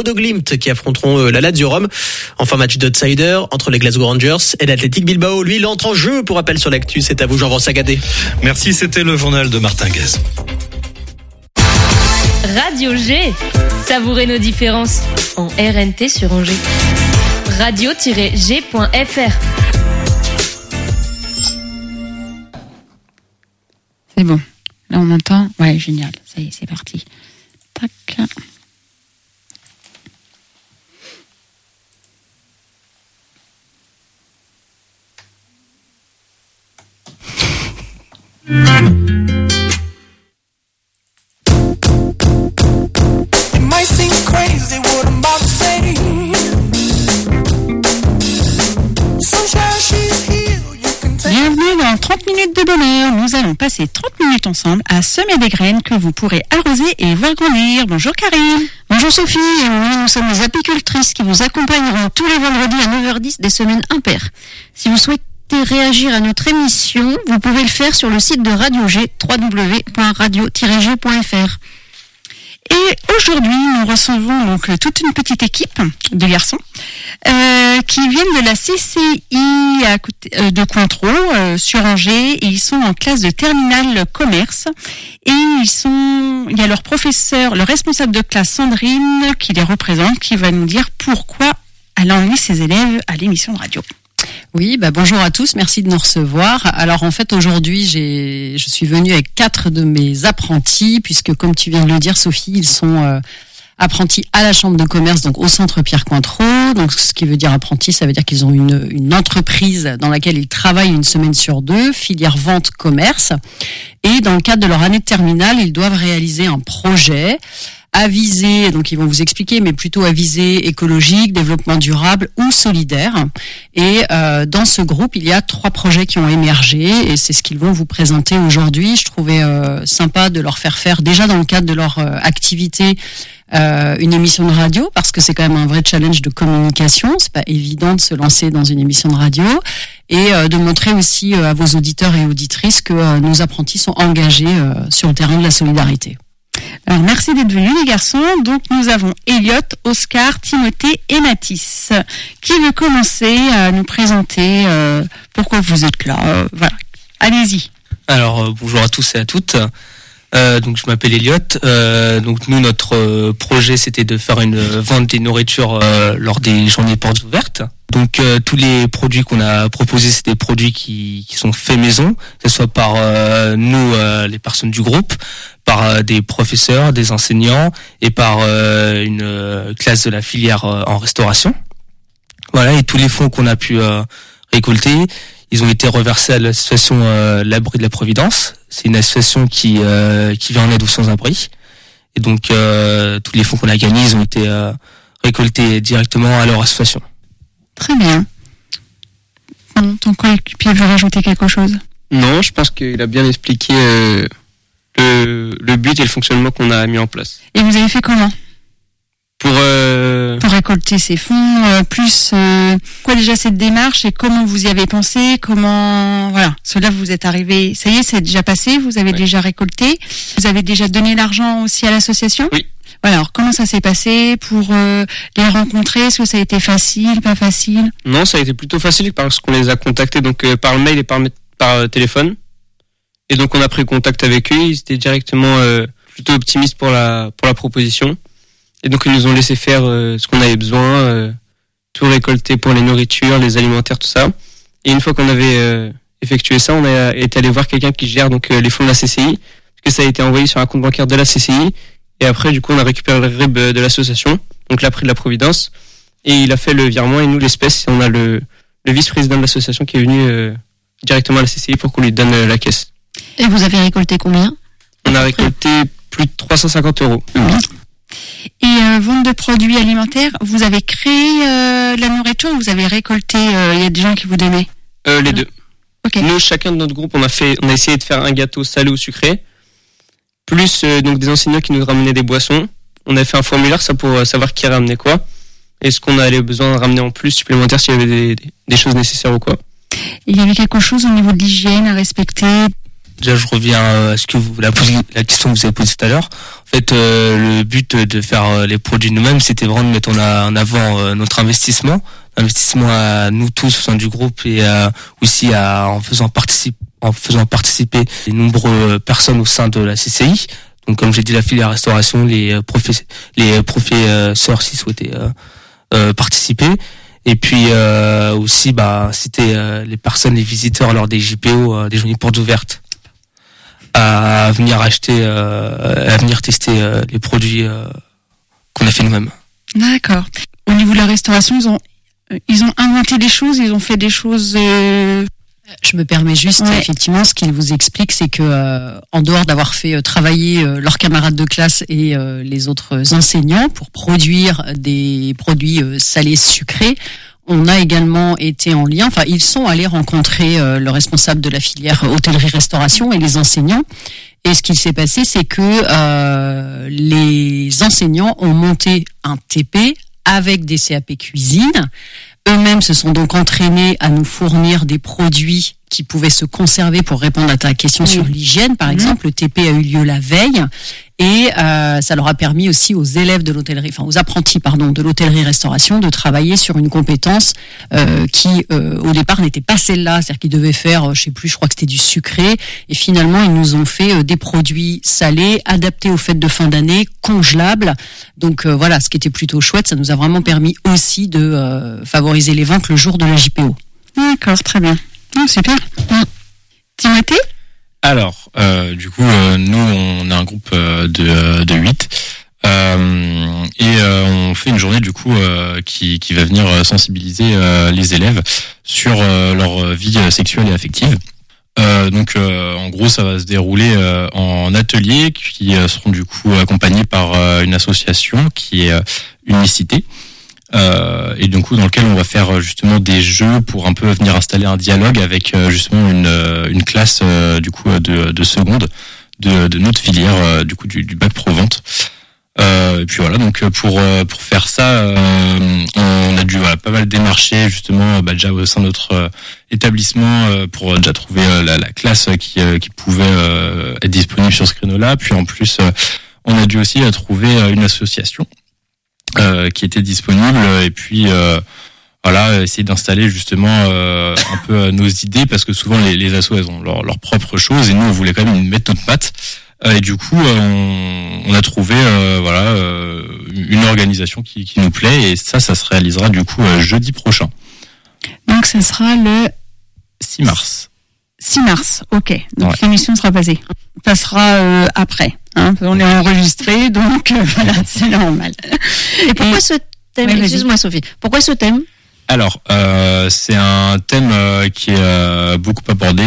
Bodo Glimt qui affronteront la Lazio Rome. Enfin, match d'outsider entre les Glasgow Rangers et l'Athletic Bilbao. Lui, il entre en jeu. Pour rappel sur l'actu, c'est à vous Jean Sagadé. Merci, c'était le journal de Martin Guez. Radio G. Savourez nos différences en RNT sur Angers. Radio-g.fr. C'est bon. Là, on m'entend. Ouais, génial. Ça y est, c'est parti. Tac. Bienvenue dans 30 minutes de bonheur. Nous allons passer 30 minutes ensemble à semer des graines que vous pourrez arroser et voir grandir. Bonjour Karine. Bonjour Sophie, nous sommes les apicultrices qui vous accompagneront tous les vendredis à 9h10 des semaines impaires. Si vous souhaitez réagir à notre émission, vous pouvez le faire sur le site de Radio G, www.radio-g.fr. Et aujourd'hui, nous recevons donc toute une petite équipe de garçons qui viennent de la CCI de Cointreau sur Angers, et ils sont en classe de terminale commerce, et il y a leur professeur, le responsable de classe Sandrine qui les représente, qui va nous dire pourquoi elle a emmené ses élèves à l'émission de radio. Oui, bonjour à tous, merci de nous recevoir. Alors en fait aujourd'hui je suis venue avec 4 de mes apprentis, puisque comme tu viens de le dire Sophie, ils sont apprentis à la chambre de commerce, donc au centre Pierre Cointreau. Donc ce qui veut dire apprentis, ça veut dire qu'ils ont une entreprise dans laquelle ils travaillent une semaine sur 2, filière vente commerce. Et dans le cadre de leur année de terminale, ils doivent réaliser un projet à visée, donc ils vont vous expliquer, mais plutôt à visée écologique, développement durable ou solidaire. Et dans ce groupe, il y a 3 projets qui ont émergé, et c'est ce qu'ils vont vous présenter aujourd'hui. Je trouvais sympa de leur faire déjà dans le cadre de leur activité une émission de radio, parce que c'est quand même un vrai challenge de communication. C'est pas évident de se lancer dans une émission de radio, et de montrer aussi à vos auditeurs et auditrices que nos apprentis sont engagés sur le terrain de la solidarité. Alors, merci d'être venus les garçons. Donc, nous avons Elliot, Oscar, Timothée et Mathis. Qui veut commencer à nous présenter pourquoi vous êtes là voilà. Allez-y. Alors, bonjour à tous et à toutes. Donc, je m'appelle Elliot. Donc, nous, notre projet, c'était de faire une vente des nourritures lors des journées portes ouvertes. Donc, tous les produits qu'on a proposés, c'est des produits qui sont faits maison, que ce soit par nous, les personnes du groupe, par des professeurs, des enseignants et par une classe de la filière en restauration. Voilà, et tous les fonds qu'on a pu récolter, ils ont été reversés à l'association L'Abri de la Providence. C'est une association qui vient en aide aux sans-abri. Et donc, tous les fonds qu'on a gagnés, ils ont été récoltés directement à leur association. Très bien. Ton coéquipier veut rajouter quelque chose ? Non, je pense qu'il a bien expliqué le but et le fonctionnement qu'on a mis en place. Et vous avez fait comment ? Pour récolter ces fonds, quoi déjà cette démarche, et comment vous y avez pensé, voilà, cela vous êtes arrivé, ça y est, c'est déjà passé, vous avez déjà récolté, vous avez déjà donné l'argent aussi à l'association ? Oui. Voilà, alors comment ça s'est passé pour les rencontrer ? Est-ce que ça a été facile, pas facile ? Non, ça a été plutôt facile parce qu'on les a contactés donc par mail et par téléphone. Et donc on a pris contact avec eux, ils étaient directement plutôt optimistes pour la proposition. Et donc ils nous ont laissé faire ce qu'on avait besoin, tout récolter pour les nourritures, les alimentaires, tout ça. Et une fois qu'on avait effectué ça, on a été allé voir quelqu'un qui gère donc les fonds de la CCI, parce que ça a été envoyé sur un compte bancaire de la CCI. Et après, du coup, on a récupéré le RIB de l'association, donc l'Abri de la Providence, et il a fait le virement, et nous, l'espèce, on a le vice-président de l'association qui est venu directement à la CCI pour qu'on lui donne la caisse. Et vous avez récolté combien ? On a récolté plus de 350 €. Et vente de produits alimentaires, vous avez créé la nourriture ou vous avez récolté, il y a des gens qui vous donnaient ? Les deux. Okay. Nous, chacun de notre groupe, on a essayé de faire un gâteau salé ou sucré, plus donc des enseignants qui nous ramenaient des boissons. On a fait un formulaire ça pour savoir qui ramenait quoi et ce qu'on allait besoin de ramener en plus supplémentaire s'il y avait des choses nécessaires ou quoi. Il y avait quelque chose au niveau de l'hygiène à respecter ? Déjà, je reviens à ce que la question que vous avez posée tout à l'heure. En fait, le but de faire les produits nous-mêmes, c'était vraiment de mettre en avant notre investissement à nous tous au sein du groupe et aussi en faisant participer les nombreuses personnes au sein de la CCI. Donc, comme j'ai dit, la filière restauration, les professeurs s'y souhaitaient participer. Et puis aussi, c'était les personnes, les visiteurs lors des JPO, des journées portes ouvertes, à venir acheter, à venir tester les produits qu'on a fait nous-mêmes. D'accord. Au niveau de la restauration, ils ont inventé des choses, ils ont fait des choses. Je me permets juste, effectivement, ce qu'ils vous expliquent, c'est que en dehors d'avoir fait travailler leurs camarades de classe et les autres enseignants pour produire des produits salés sucrés, on a également été en lien, enfin ils sont allés rencontrer le responsable de la filière hôtellerie-restauration et les enseignants. Et ce qui s'est passé, c'est que les enseignants ont monté un TP avec des CAP cuisine. Eux-mêmes se sont donc entraînés à nous fournir des produits qui pouvaient se conserver pour répondre à ta question sur l'hygiène, par exemple. Le TP a eu lieu la veille et ça leur a permis aussi aux élèves de l'hôtellerie, enfin aux apprentis, de l'hôtellerie-restauration de travailler sur une compétence qui, au départ, n'était pas celle-là. C'est-à-dire qu'ils devaient faire, je crois que c'était du sucré. Et finalement, ils nous ont fait des produits salés, adaptés aux fêtes de fin d'année, congelables. Donc voilà, ce qui était plutôt chouette. Ça nous a vraiment permis aussi de favoriser les ventes le jour de la JPO. D'accord, très bien. Super. Timothée ? Alors, du coup, nous, on a un groupe de 8 et on fait une journée du coup qui va venir sensibiliser les élèves sur leur vie sexuelle et affective. Donc, en gros, ça va se dérouler en ateliers qui seront du coup accompagnés par une association qui est Unicité. Et du coup dans lequel on va faire justement des jeux pour un peu venir installer un dialogue avec justement une classe du coup de seconde de notre filière du coup du bac pro vente. Et puis voilà, donc pour faire ça on a dû pas mal démarcher justement déjà au sein de notre établissement pour déjà trouver la classe qui pouvait être disponible sur ce créneau-là. Puis en plus on a dû aussi trouver une association qui était disponible et puis essayer d'installer justement un peu nos idées, parce que souvent les assos elles ont leur propre chose et nous on voulait quand même mettre notre patte et du coup on a trouvé une organisation qui nous plaît, et ça se réalisera du coup jeudi prochain. Donc ça sera le 6 mars. 6 mars, ok. Donc l'émission passera après. On est enregistré, donc voilà, c'est normal. Et pourquoi ce thème ? Excuse-moi Sophie. Pourquoi ce thème ? Alors, c'est un thème qui est beaucoup abordé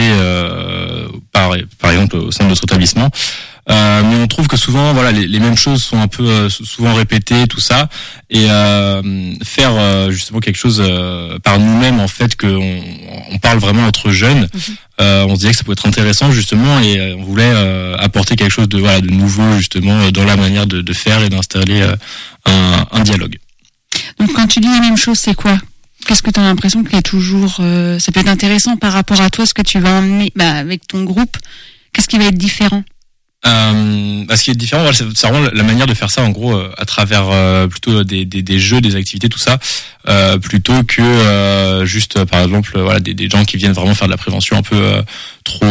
par exemple au sein de notre établissement. Mais on trouve que souvent, les mêmes choses sont un peu souvent répétées, tout ça, et faire justement quelque chose par nous-mêmes, en fait, que on parle vraiment entre jeunes. On se disait que ça pouvait être intéressant justement, et on voulait apporter quelque chose de nouveau justement dans la manière de faire et d'installer un dialogue. Donc quand tu dis la même chose, c'est quoi ? Qu'est-ce que tu as l'impression qu'il y a toujours ça peut être intéressant par rapport à toi, ce que tu vas emmener avec ton groupe. Qu'est-ce qui va être différent ? Ce qui est différent, c'est vraiment la manière de faire ça, en gros, à travers plutôt des jeux, des activités, tout ça, plutôt que juste par exemple des gens qui viennent vraiment faire de la prévention un peu trop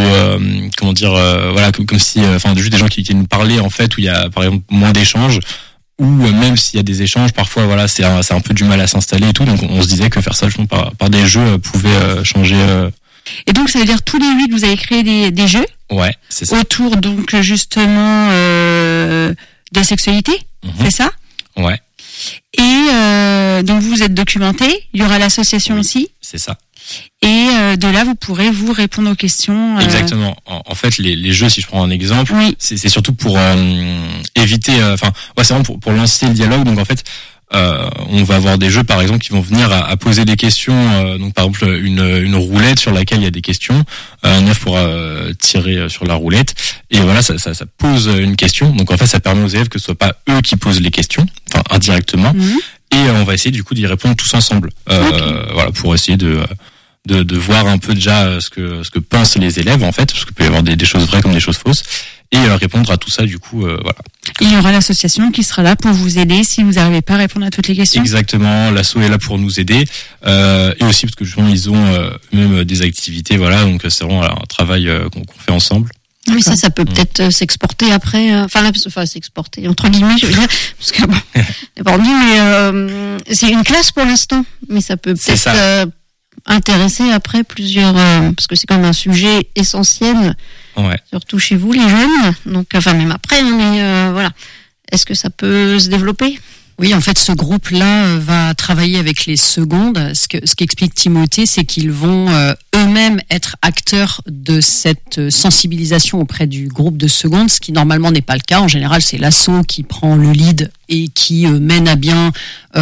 comme si juste des gens qui viennent nous parler, en fait, où il y a par exemple moins d'échanges, ou même s'il y a des échanges, parfois c'est un peu du mal à s'installer et tout. Donc on se disait que faire ça justement par des jeux pouvait changer. Et donc ça veut dire tous les 8 vous avez créé des jeux. Ouais, c'est ça. Autour donc justement de la sexualité, c'est ça ? Ouais. Et donc vous êtes documenté, il y aura l'association aussi. C'est ça. Et de là vous pourrez vous répondre aux questions. Exactement. En fait les jeux, si je prends un exemple, c'est surtout pour éviter, c'est vraiment pour lancer le dialogue. Donc en fait on va avoir des jeux par exemple qui vont venir à poser des questions, donc par exemple une roulette sur laquelle il y a des questions, un œuf pourra tirer sur la roulette, et ça pose une question. Donc en fait ça permet aux élèves que ce soit pas eux qui posent les questions, indirectement, et on va essayer du coup d'y répondre tous ensemble, pour essayer de de voir un peu déjà ce que pensent les élèves en fait, parce qu'il peut y avoir des choses vraies comme des choses fausses, et répondre à tout ça du coup voilà. Il y aura l'association qui sera là pour vous aider si vous n'arrivez pas à répondre à toutes les questions. Exactement, l'asso est là pour nous aider, et aussi parce que justement ils ont même des activités, voilà, donc c'est vraiment un travail qu'on fait ensemble. Oui, ça peut peut-être s'exporter après. Enfin, s'exporter entre guillemets, je veux dire, parce que mais c'est une classe pour l'instant, mais ça peut peut-être intéresser après plusieurs, parce que c'est quand même un sujet essentiel, surtout chez vous les jeunes. Donc, enfin même après, mais voilà. Est-ce que ça peut se développer ? Oui, en fait, ce groupe-là va travailler avec les secondes. Ce qu'explique Timothée, c'est qu'ils vont eux-mêmes être acteurs de cette sensibilisation auprès du groupe de secondes, ce qui normalement n'est pas le cas. En général, c'est l'asso qui prend le lead et qui mène à bien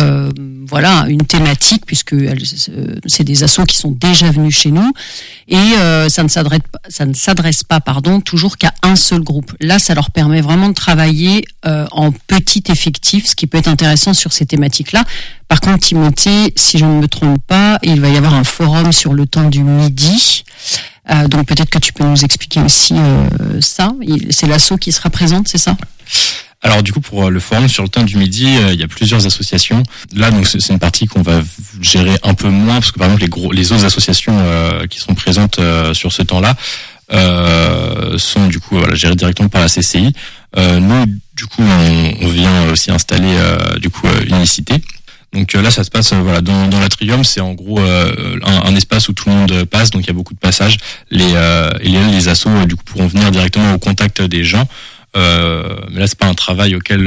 une thématique, puisque c'est des assos qui sont déjà venus chez nous, et ça ne s'adresse pas toujours qu'à un seul groupe. Là, ça leur permet vraiment de travailler en petit effectif, ce qui peut être intéressant sur ces thématiques-là. Par contre, Timothée, si je ne me trompe pas, il va y avoir un forum sur le temps du midi. Donc peut-être que tu peux nous expliquer aussi ça. C'est l'asso qui sera présente, c'est ça ? Alors du coup pour le forum sur le temps du midi, il y a plusieurs associations. Là donc c'est une partie qu'on va gérer un peu moins, parce que par exemple les autres associations qui sont présentes sur ce temps-là sont du coup gérées directement par la CCI. Nous du coup on vient aussi installer Unicité. Donc là ça se passe dans l'Atrium, c'est en gros un espace où tout le monde passe, donc il y a beaucoup de passages. Les assos du coup pourront venir directement au contact des gens. Mais là c'est pas un travail auquel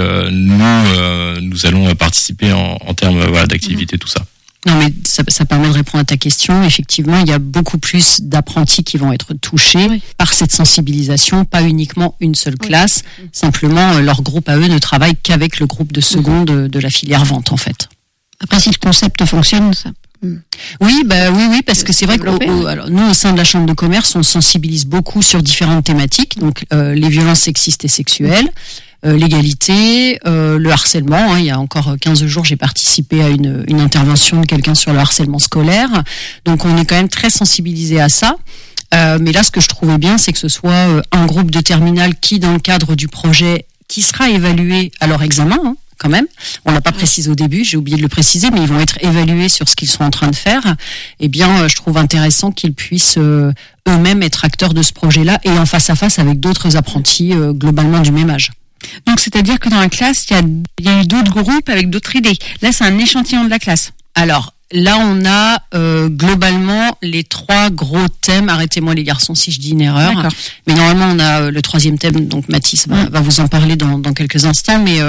nous allons participer en termes d'activité, tout ça. Non, mais ça permet de répondre à ta question. Effectivement, il y a beaucoup plus d'apprentis qui vont être touchés par cette sensibilisation, pas uniquement une seule classe. Simplement, leur groupe à eux ne travaille qu'avec le groupe de seconde de la filière vente, en fait. Après, si le concept fonctionne, ça. Oui, parce que c'est vrai que alors, nous, au sein de la Chambre de commerce, on sensibilise beaucoup sur différentes thématiques, donc les violences sexistes et sexuelles, l'égalité, le harcèlement. Il y a encore 15 jours, j'ai participé à une intervention de quelqu'un sur le harcèlement scolaire. Donc, on est quand même très sensibilisé à ça. Mais là, ce que je trouvais bien, c'est que ce soit un groupe de terminale qui, dans le cadre du projet, qui sera évalué à leur examen, quand même. On l'a pas précisé au début, j'ai oublié de le préciser, mais ils vont être évalués sur ce qu'ils sont en train de faire. Eh bien, je trouve intéressant qu'ils puissent eux-mêmes être acteurs de ce projet-là et en face à face avec d'autres apprentis globalement du même âge. Donc, c'est-à-dire que dans la classe, il y a eu d'autres groupes avec d'autres idées. Là, c'est un échantillon de la classe. Alors, là, on a globalement les 3 gros thèmes. Arrêtez-moi les garçons si je dis une erreur. D'accord. Mais normalement, on a le 3e thème, donc Mathis va vous en parler dans quelques instants. Mais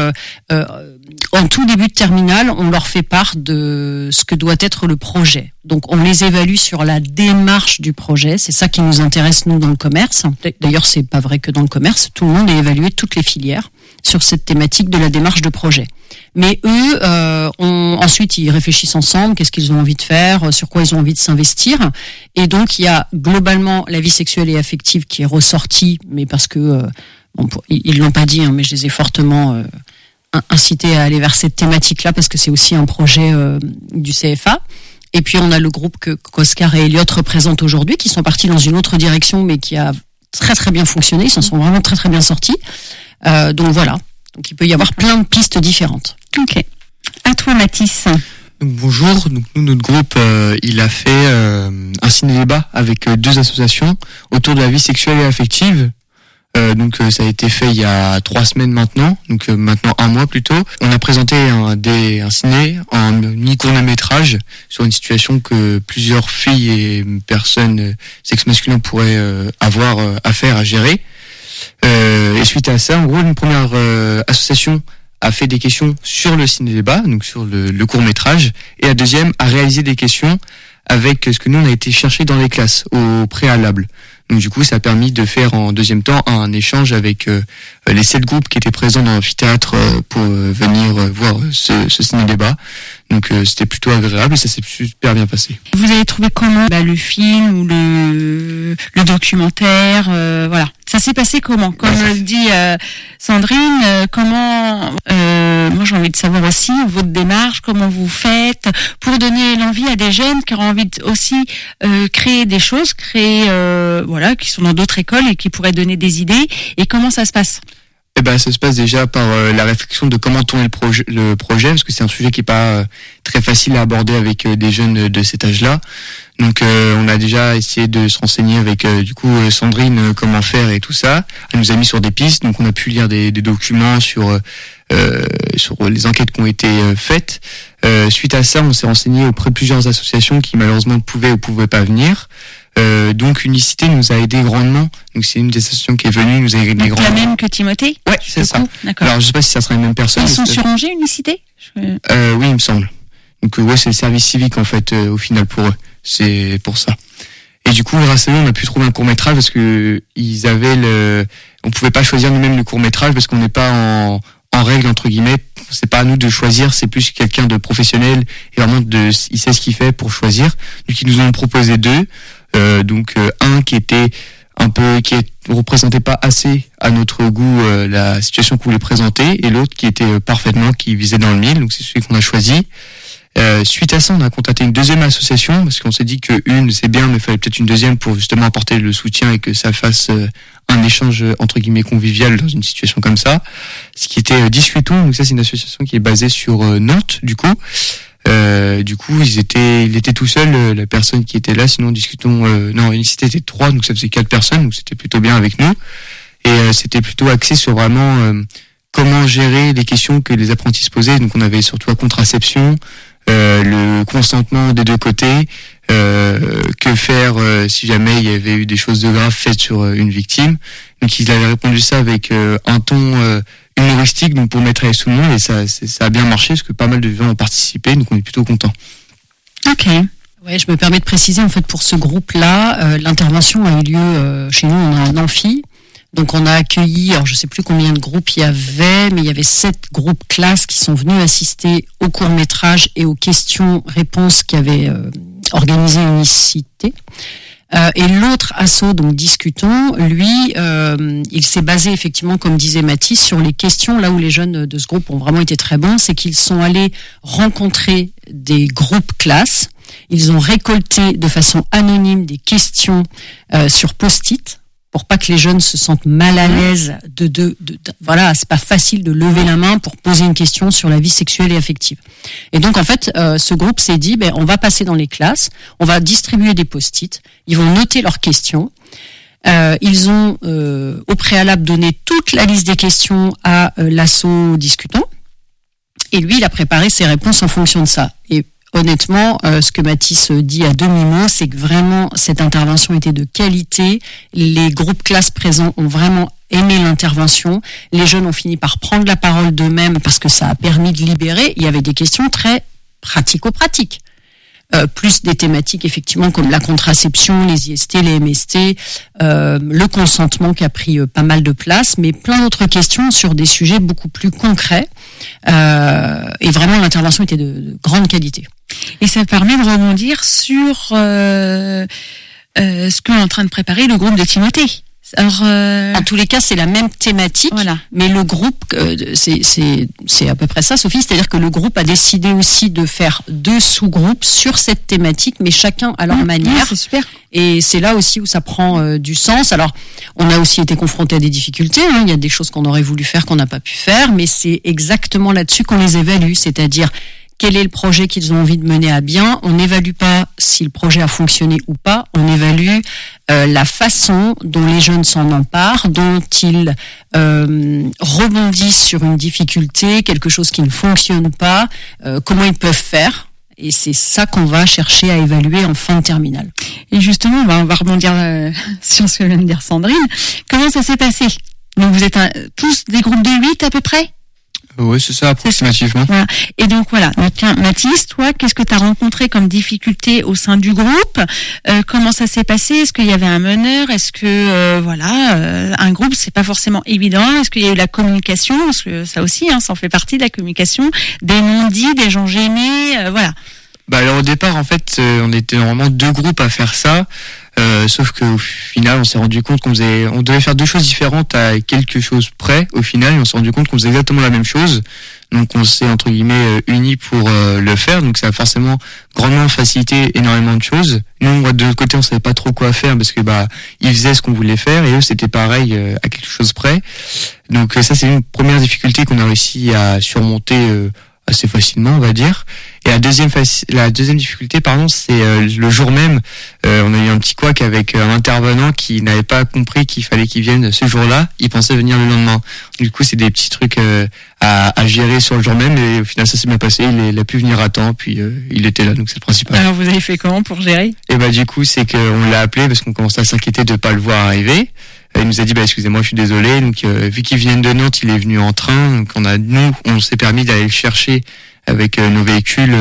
en tout début de terminale, on leur fait part de ce que doit être le projet. Donc, on les évalue sur la démarche du projet. C'est ça qui nous intéresse, nous, dans le commerce. D'ailleurs, c'est pas vrai que dans le commerce. Tout le monde est évalué, toutes les filières, sur cette thématique de la démarche de projet. Mais eux, ensuite, ils réfléchissent ensemble, qu'est-ce qu'ils ont envie de faire, sur quoi ils ont envie de s'investir. Et donc, il y a globalement la vie sexuelle et affective qui est ressortie, mais parce que, ils l'ont pas dit, mais je les ai fortement incités à aller vers cette thématique-là, parce que c'est aussi un projet du CFA. Et puis, on a le groupe qu'Oscar et Elliot représentent aujourd'hui, qui sont partis dans une autre direction, mais qui a très très bien fonctionné, ils s'en sont vraiment très très bien sortis. Donc voilà. Donc il peut y avoir plein de pistes différentes. Ok. À toi, Mathis. Bonjour. Donc nous, notre groupe, il a fait un ciné-débat avec 2 associations autour de la vie sexuelle et affective. Donc ça a été fait il y a 3 semaines maintenant, donc maintenant 1 mois plutôt. On a présenté un ciné, un mini-court-métrage sur une situation que plusieurs filles et personnes sexe masculin pourraient avoir affaire à gérer. Et suite à ça, en gros, une première association a fait des questions sur le ciné-débat, donc sur le court-métrage, et la deuxième a réalisé des questions avec ce que nous on a été chercher dans les classes au préalable. Donc du coup, ça a permis de faire en deuxième temps un échange avec les 7 groupes qui étaient présents dans l'amphithéâtre pour venir voir ce ciné-débat. Donc c'était plutôt agréable et ça s'est super bien passé. Vous avez trouvé comment le film ou le documentaire, voilà. Ça s'est passé comment? Comme le dit Sandrine, comment moi j'ai envie de savoir aussi votre démarche, comment vous faites pour donner l'envie à des jeunes qui ont envie aussi créer des choses, qui sont dans d'autres écoles et qui pourraient donner des idées. Et comment ça se passe? Ça se passe déjà par la réflexion de comment tourner le projet, parce que c'est un sujet qui est pas très facile à aborder avec des jeunes de cet âge-là. Donc on a déjà essayé de se renseigner avec Sandrine comment faire et tout ça. Elle nous a mis sur des pistes, donc on a pu lire des documents sur les enquêtes qui ont été faites. Suite à ça, on s'est renseigné auprès de plusieurs associations qui malheureusement pouvaient ou pouvaient pas venir. Donc Unicité nous a aidé grandement. Donc c'est une des associations qui est venue, nous a aidé grandement. La même que Timothée? Ouais, c'est ça. D'accord. Alors je sais pas si ça sera les mêmes personnes. Ils sont sur Angers, Unicité? Oui, il me semble. Donc c'est le service civique en fait au final pour eux. C'est pour ça. Et du coup, grâce à eux, on a pu trouver un court-métrage parce que on pouvait pas choisir nous-mêmes le court-métrage parce qu'on n'est pas en règle entre guillemets. C'est pas à nous de choisir, c'est plus quelqu'un de professionnel et vraiment il sait ce qu'il fait pour choisir. Donc ils nous ont proposé deux. Un qui était qui représentait pas assez à notre goût la situation qu'on voulait présenter, et l'autre qui était parfaitement, qui visait dans le mille. Donc c'est celui qu'on a choisi. Suite à ça, on a contacté une deuxième association parce qu'on s'est dit qu'une c'est bien, mais il fallait peut-être une deuxième pour justement apporter le soutien et que ça fasse un échange entre guillemets convivial dans une situation comme ça. Ce qui était Discutons. Donc ça, c'est une association qui est basée sur Nantes. Du coup, il était tout seul, la personne qui était là. Sinon, Discutons. Unicité était 3, donc ça faisait 4 personnes. Donc c'était plutôt bien avec nous. Et c'était plutôt axé sur vraiment comment gérer les questions que les apprentis se posaient. Donc on avait surtout la contraception, le consentement des deux côtés, que faire si jamais il y avait eu des choses de graves faites sur une victime. Donc il avait répondu ça avec un ton humoristique, donc pour mettre à l'aise tout le monde, et ça a bien marché parce que pas mal de gens ont participé, donc on est plutôt content. Ok. Ouais, je me permets de préciser en fait pour ce groupe-là, l'intervention a eu lieu chez nous, on a un amphi. Donc on a accueilli, alors je sais plus combien de groupes il y avait, mais il y avait 7 groupes classes qui sont venus assister au court-métrage et aux questions-réponses qu'avait organisé Unicité. Et l'autre asso, donc Discutons, lui, il s'est basé effectivement, comme disait Mathis, sur les questions. Là où les jeunes de ce groupe ont vraiment été très bons, c'est qu'ils sont allés rencontrer des groupes classes. Ils ont récolté de façon anonyme des questions sur post-it, pour pas que les jeunes se sentent mal à l'aise voilà, c'est pas facile de lever la main pour poser une question sur la vie sexuelle et affective. Et donc en fait, ce groupe s'est dit, on va passer dans les classes, on va distribuer des post-it, ils vont noter leurs questions. Ils ont au préalable donné toute la liste des questions à l'asso Discutons, et lui il a préparé ses réponses en fonction de ça. Et honnêtement, ce que Mathis dit à demi-mot, c'est que vraiment cette intervention était de qualité. Les groupes classes présents ont vraiment aimé l'intervention. Les jeunes ont fini par prendre la parole d'eux-mêmes parce que ça a permis de libérer. Il y avait des questions très pratico-pratiques. Plus des thématiques effectivement comme la contraception, les IST, les MST, le consentement qui a pris pas mal de place, mais plein d'autres questions sur des sujets beaucoup plus concrets. Et vraiment l'intervention était de grande qualité. Et ça permet de rebondir sur ce qu'est en train de préparer le groupe de Timothée. Alors, en tous les cas, c'est la même thématique, voilà. Mais le groupe, c'est à peu près ça, Sophie. C'est-à-dire que le groupe a décidé aussi de faire 2 sous-groupes sur cette thématique, mais chacun à leur manière. C'est super. Et c'est là aussi où ça prend du sens. Alors, on a aussi été confronté à des difficultés. Il y a des choses qu'on aurait voulu faire qu'on n'a pas pu faire, mais c'est exactement là-dessus qu'on les évalue. C'est-à-dire quel est le projet qu'ils ont envie de mener à bien. On n'évalue pas si le projet a fonctionné ou pas. On évalue la façon dont les jeunes s'en emparent, dont ils rebondissent sur une difficulté, quelque chose qui ne fonctionne pas, comment ils peuvent faire. Et c'est ça qu'on va chercher à évaluer en fin de terminale. Et justement, on va rebondir sur ce que vient de dire Sandrine. Comment ça s'est passé? Donc vous êtes tous des groupes de 8 à peu près? Oui, c'est ça, approximativement. Voilà. Et donc voilà. Donc, tiens, Mathis, toi, qu'est-ce que tu as rencontré comme difficulté au sein du groupe? Comment ça s'est passé? Est-ce qu'il y avait un meneur? Est-ce que un groupe, c'est pas forcément évident? Est-ce qu'il y a eu la communication? Parce que ça aussi, ça en fait partie de la communication. Des non-dits, des gens gênés, voilà. Alors au départ, en fait, on était normalement 2 groupes à faire ça. Sauf qu'au final, on s'est rendu compte on devait faire deux choses différentes à quelque chose près. Au final, on s'est rendu compte qu'on faisait exactement la même chose. Donc, on s'est entre guillemets unis pour le faire. Donc, ça a forcément grandement facilité énormément de choses. Nous, de notre côté, on savait pas trop quoi faire parce que ils faisaient ce qu'on voulait faire et eux, c'était pareil à quelque chose près. Donc, ça, c'est une première difficulté qu'on a réussi à surmonter assez facilement, on va dire. Et la deuxième difficulté, c'est le jour même, on a eu un petit couac avec un intervenant qui n'avait pas compris qu'il fallait qu'il vienne ce jour-là. Il pensait venir le lendemain. Du coup, c'est des petits trucs à gérer sur le jour même, et au final, ça s'est bien passé. Il a pu venir à temps, puis il était là, donc c'est le principal. Alors, vous avez fait comment pour gérer? Et du coup, c'est qu'on l'a appelé parce qu'on commençait à s'inquiéter de pas le voir arriver. Il nous a dit excusez-moi, je suis désolé. Donc vu qu'il vient de Nantes, il est venu en train. Donc on s'est permis d'aller le chercher avec nos véhicules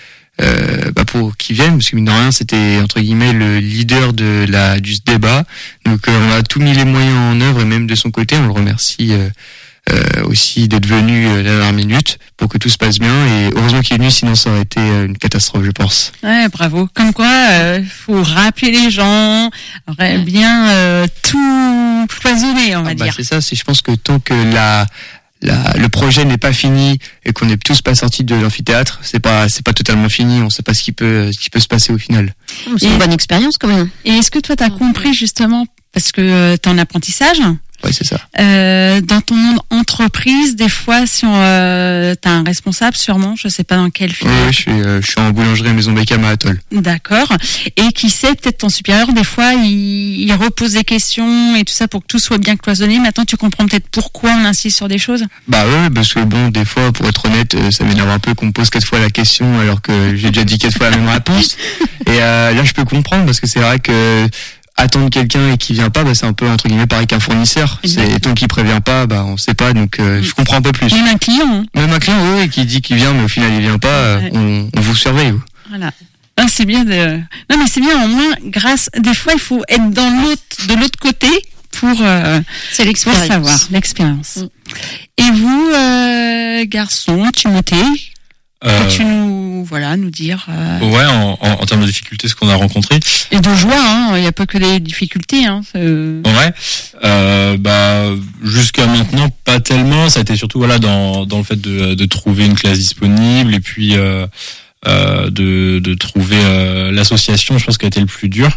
pour qu'il vienne, parce que mine de rien, c'était entre guillemets le leader du débat. Donc on a tout mis les moyens en œuvre, et même de son côté, on le remercie aussi d'être venu la dernière minute pour que tout se passe bien, et heureusement qu'il est venu, sinon ça aurait été une catastrophe, je pense. Ouais, bravo. Comme quoi, faut rappeler les gens, bien tout cloisonner, on va dire. C'est ça, je pense que tant que le projet n'est pas fini et qu'on n'est tous pas sortis de l'amphithéâtre, c'est pas totalement fini, on sait pas ce qui peut se passer au final. C'est une bonne expérience quand même. Et est-ce que toi t'as compris justement, parce que t'es en apprentissage? Ouais, c'est ça. Dans ton monde entreprise, des fois, si t'as un responsable, sûrement, je sais pas dans quelle filière. Oui, je suis en boulangerie à Maison Beckham à Atoll. D'accord. Et qui sait, peut-être ton supérieur, des fois, il repose des questions et tout ça pour que tout soit bien cloisonné. Maintenant, tu comprends peut-être pourquoi on insiste sur des choses? Ouais, parce que des fois, pour être honnête, ça m'énerve un peu qu'on me pose 4 fois la question alors que j'ai déjà dit 4 fois la même réponse. Et là, je peux comprendre, parce que c'est vrai que attendre quelqu'un et qui vient pas, c'est un peu entre guillemets pareil qu'un fournisseur. C'est tant qu'il prévient pas, on sait pas, donc je comprends un peu plus. Même un client. Même un client, oui, qui dit qu'il vient, mais au final il vient pas, on vous surveille. Vous. Voilà. C'est bien Non, mais c'est bien, au moins, des fois il faut être de l'autre côté pour c'est l'expérience. Savoir l'expérience. Et vous, garçon, Timothée, peux-tu nous dire Ouais, en termes de difficultés, ce qu'on a rencontré. Et de joie, il n'y a pas que des difficultés. Ouais. Jusqu'à maintenant, pas tellement. Ça a été surtout dans le fait de trouver une classe disponible, et puis de trouver l'association. Je pense qu'elle a été le plus dur.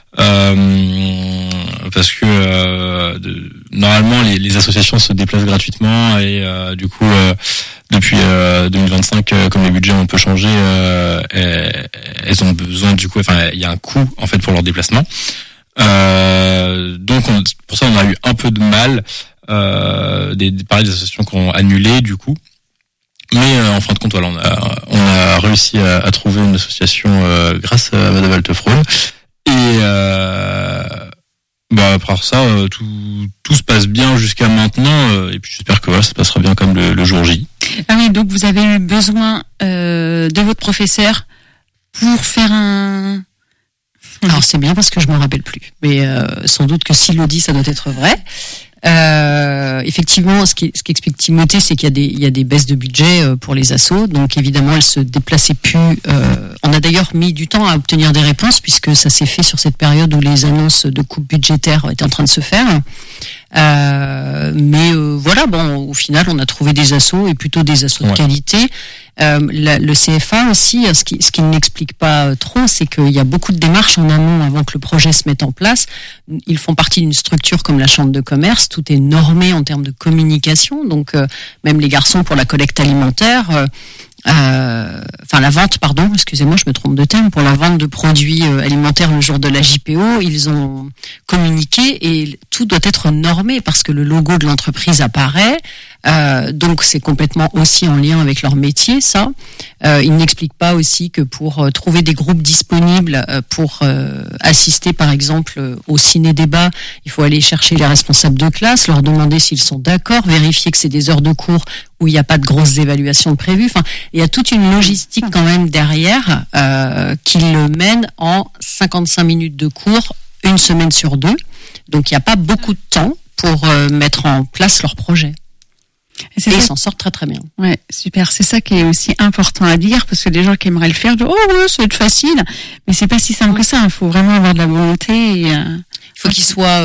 Parce que normalement les associations se déplacent gratuitement, et du coup depuis 2025, comme les budgets ont un peu changé, elles ont besoin il y a un coût en fait pour leur déplacement. Donc pour ça on a eu un peu de mal, des associations qui ont annulé du coup. Mais en fin de compte, on a réussi à trouver une association grâce à Madame Altefrone. Et après ça, tout se passe bien jusqu'à maintenant, et puis j'espère que ça se passera bien comme le jour J. Ah oui, donc vous avez eu besoin de votre professeur pour faire un... Alors c'est bien parce que je me rappelle plus, mais sans doute que s'il le dit, ça doit être vrai. Effectivement, ce qu'explique Timothée, c'est qu'il y a des baisses de budget pour les assos, donc évidemment elles se déplaçaient plus. On a d'ailleurs mis du temps à obtenir des réponses, puisque ça s'est fait sur cette période où les annonces de coupes budgétaires étaient en train de se faire. Mais au final on a trouvé des assos, et plutôt des assos de qualité. Le CFA aussi, ce qui n'explique pas trop, c'est qu'il y a beaucoup de démarches en amont avant que le projet se mette en place. Ils font partie d'une structure comme la chambre de commerce, tout est normé en termes de communication, donc même les garçons pour la collecte alimentaire, la vente, excusez-moi, je me trompe de terme, pour la vente de produits alimentaires le jour de la JPO, ils ont communiqué, et tout doit être normé parce que le logo de l'entreprise apparaît, donc c'est complètement aussi en lien avec leur métier, ça. Ils n'expliquent pas aussi que pour trouver des groupes disponibles pour assister par exemple au ciné-débat, il faut aller chercher les responsables de classe, leur demander s'ils sont d'accord, vérifier que c'est des heures de cours où il n'y a pas de grosses évaluations prévues. Enfin, il y a toute une logistique quand même derrière qui le mène en 55 minutes de cours, une semaine sur 2. Donc il n'y a pas beaucoup de temps pour mettre en place leur projet. Et ils s'en sortent très très bien. Ouais, super. C'est ça qui est aussi important à dire, parce que les gens qui aimeraient le faire disent, oh ouais, ça va être facile. Mais c'est pas si simple que ça. Il faut vraiment avoir de la volonté. Il faut qu'ils soient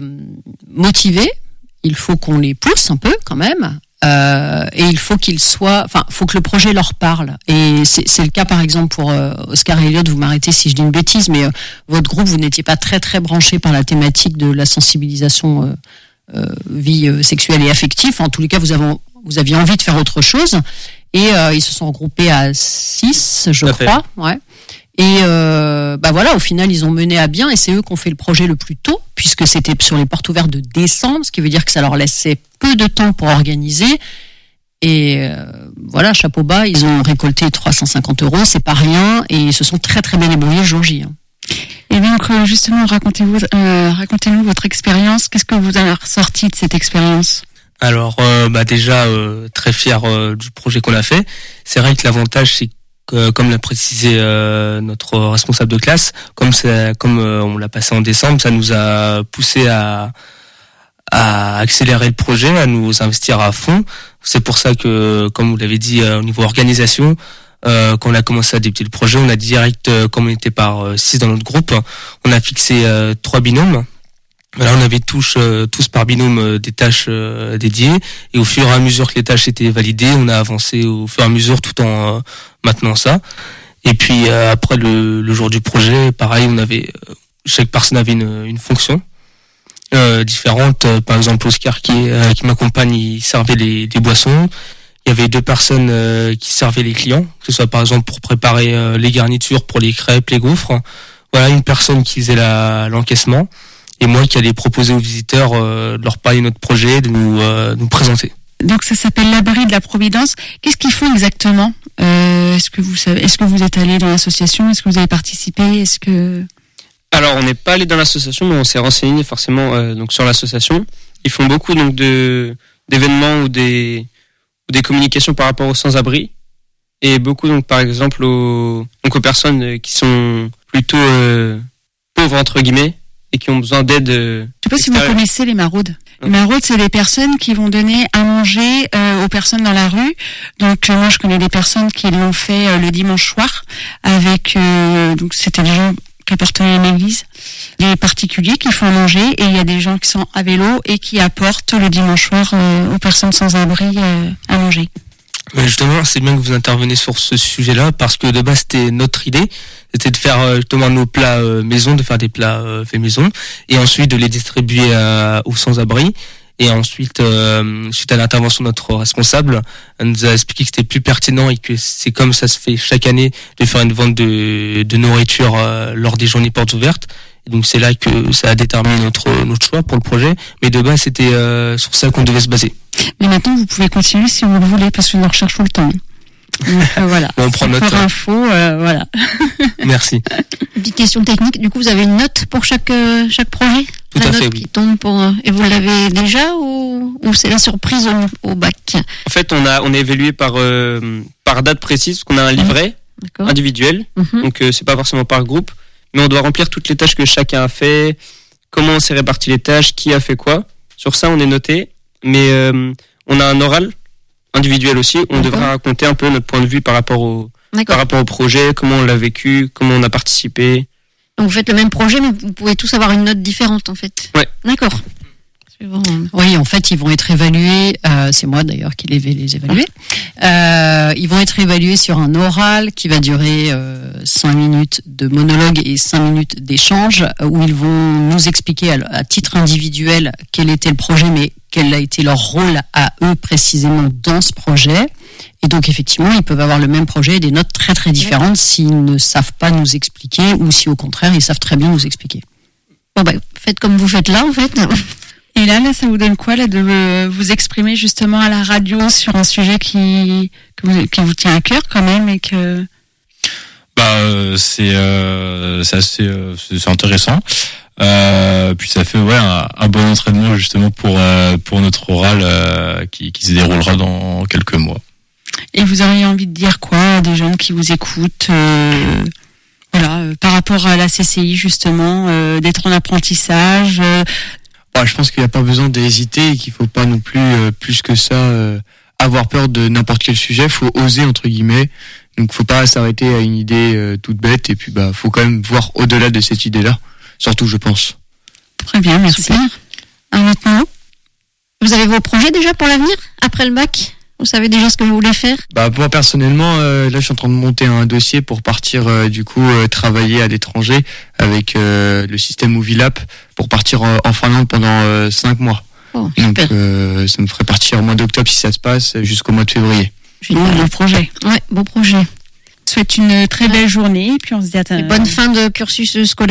motivés. Il faut qu'on les pousse un peu quand même. Et il faut faut que le projet leur parle. Et c'est le cas par exemple pour Oscar et Elliot. Vous m'arrêtez si je dis une bêtise, mais votre groupe, vous n'étiez pas très très branché par la thématique de la sensibilisation vie sexuelle et affective. En tous les cas, vous aviez envie de faire autre chose. Et ils se sont regroupés à 6, je crois. Ouais. Et voilà, au final, ils ont mené à bien, et c'est eux qui ont fait le projet le plus tôt, puisque c'était sur les portes ouvertes de décembre, ce qui veut dire que ça leur laissait peu de temps pour organiser. Et voilà, chapeau bas, ils ont récolté 350 €, c'est pas rien, et ils se sont très très bien débrouillés le jour J. Et donc justement, racontez-nous votre expérience. Qu'est-ce que vous avez ressorti de cette expérience ? Alors déjà très fier du projet qu'on a fait. C'est vrai que l'avantage, c'est comme l'a précisé notre responsable de classe, comme on l'a passé en décembre, ça nous a poussé à accélérer le projet, à nous investir à fond. C'est pour ça que, comme vous l'avez dit, au niveau organisation, quand on a commencé à débuter le projet, on a direct, comme on était par 6 dans notre groupe, on a fixé 3 binômes. Là, on avait tous par binôme des tâches dédiées, et au fur et à mesure que les tâches étaient validées, on a avancé au fur et à mesure tout en maintenant ça. Et puis après le jour du projet, pareil, chaque personne avait une fonction différente. Par exemple, Oscar qui m'accompagne, il servait les boissons. Il y avait 2 personnes qui servaient les clients, que ce soit par exemple pour préparer les garnitures pour les crêpes, les gaufres. Voilà, une personne qui faisait l'encaissement, et moi qui allais proposer aux visiteurs de leur parler de notre projet, de nous présenter. Donc ça s'appelle l'abri de la Providence. Qu'est-ce qu'ils font exactement ? Est-ce que vous êtes allé dans l'association ? Est-ce que vous avez participé ? Alors on n'est pas allé dans l'association, mais on s'est renseigné forcément donc sur l'association. Ils font beaucoup donc d'événements ou des communications par rapport aux sans-abri, et beaucoup donc par exemple aux personnes qui sont plutôt pauvres entre guillemets et qui ont besoin d'aide. Je sais pas si vous connaissez les maraudes. Les maraudes, c'est des personnes qui vont donner à manger aux personnes dans la rue. Donc moi, je connais des personnes qui l'ont fait le dimanche soir avec. Donc c'était des gens qui appartenaient à l'église, des particuliers qui font à manger, et il y a des gens qui sont à vélo et qui apportent le dimanche soir aux personnes sans abri à manger. Mais justement, c'est bien que vous intervenez sur ce sujet-là, parce que de base, c'était notre idée. C'était de faire justement nos plats maison, de faire des plats faits maison, et ensuite de les distribuer aux sans-abri. Et ensuite, suite à l'intervention de notre responsable, elle nous a expliqué que c'était plus pertinent, et que c'est comme ça se fait chaque année, de faire une vente de nourriture lors des journées portes ouvertes. Et donc c'est là que ça a déterminé notre choix pour le projet. Mais de base, c'était sur ça qu'on devait se baser. Mais maintenant, vous pouvez continuer si vous le voulez, parce que nous recherchons tout le temps. Donc, voilà. On prend note. Pour info, voilà. Merci. Petite question technique. Du coup, vous avez une note pour chaque projet? Tout à fait, oui. Qui tombe et vous l'avez déjà ou c'est la surprise au bac? En fait, on est évalué par date précise, parce qu'on a un livret individuel. Donc c'est pas forcément par groupe, mais on doit remplir toutes les tâches que chacun a fait, comment on s'est réparti les tâches, qui a fait quoi. Sur ça, on est noté, mais on a un oral individuel aussi. On devra raconter un peu notre point de vue par rapport au projet, comment on l'a vécu, comment on a participé. Donc vous faites le même projet, mais vous pouvez tous avoir une note différente en fait. Ouais. D'accord. Oui, en fait, ils vont être évalués. C'est moi d'ailleurs qui vais les évaluer. Ils vont être évalués sur un oral qui va durer 5 minutes de monologue et 5 minutes d'échange, où ils vont nous expliquer à titre individuel quel était le projet, mais quel a été leur rôle à eux précisément dans ce projet. Et donc effectivement, ils peuvent avoir le même projet et des notes très très différentes s'ils ne savent pas nous expliquer, ou si au contraire ils savent très bien nous expliquer. Bon faites comme vous faites là en fait. Et là, ça vous donne quoi là de vous exprimer justement à la radio sur un sujet qui vous tient à cœur quand même, et que c'est intéressant. Puis ça fait un bon entraînement justement pour notre oral qui se déroulera dans quelques mois. Et vous auriez envie de dire quoi à des jeunes qui vous écoutent, par rapport à la CCI justement, d'être en apprentissage? je pense qu'il n'y a pas besoin d'hésiter et qu'il faut pas non plus plus que ça avoir peur de n'importe quel sujet. Faut oser entre guillemets. Donc faut pas s'arrêter à une idée toute bête et puis faut quand même voir au-delà de cette idée-là. Surtout, je pense. Très bien, merci. Super. Un autre mot? Vous avez vos projets déjà pour l'avenir après le bac? Vous savez déjà ce que vous voulez faire? Moi personnellement, là je suis en train de monter un dossier pour partir travailler à l'étranger avec le système Movilap pour partir en Finlande pendant 5 mois. Oh, donc super. ça me ferait partir au mois d'octobre si ça se passe jusqu'au mois de février. Beau projet. Ouais, beau projet. Je souhaite une très belle journée et puis on se dit à Et bonne fin de cursus scolaire.